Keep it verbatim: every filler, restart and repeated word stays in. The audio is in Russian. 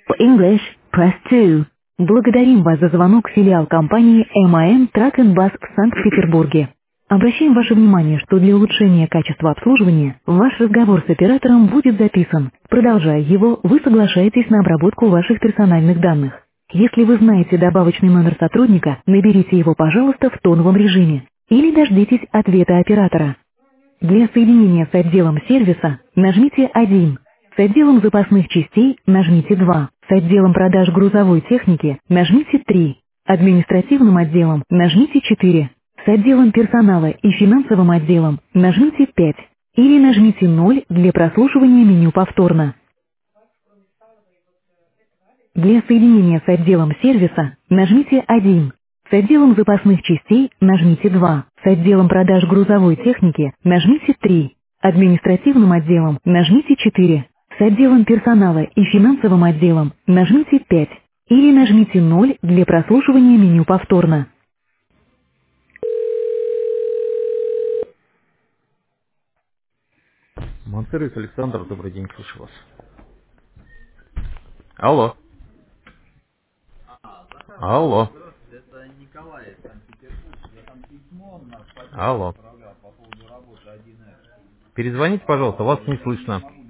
For English, press two. Благодарим вас за звонок в филиал компании эм эй эм Truck and Bus в Санкт-Петербурге. Обращаем ваше внимание, что для улучшения качества обслуживания ваш разговор с оператором будет записан. Продолжая его, вы соглашаетесь на обработку ваших персональных данных. Если вы знаете добавочный номер сотрудника, наберите его, пожалуйста, в тоновом режиме. Или дождитесь ответа оператора. Для соединения с отделом сервиса нажмите один. С отделом запасных частей нажмите два. С отделом продаж грузовой техники нажмите три. Административным отделом нажмите четыре. С отделом персонала и финансовым отделом нажмите пять. Или нажмите ноль для прослушивания меню повторно. Для соединения с отделом сервиса нажмите один. С отделом запасных частей нажмите два. С отделом продаж грузовой техники нажмите три. Административным отделом нажмите четыре. С отделом персонала и финансовым отделом нажмите пять. Или нажмите ноль для прослушивания меню повторно. Монсервис Александр, добрый день, слышу вас. Алло, алло, алло. Перезвоните, пожалуйста, вас не слышно.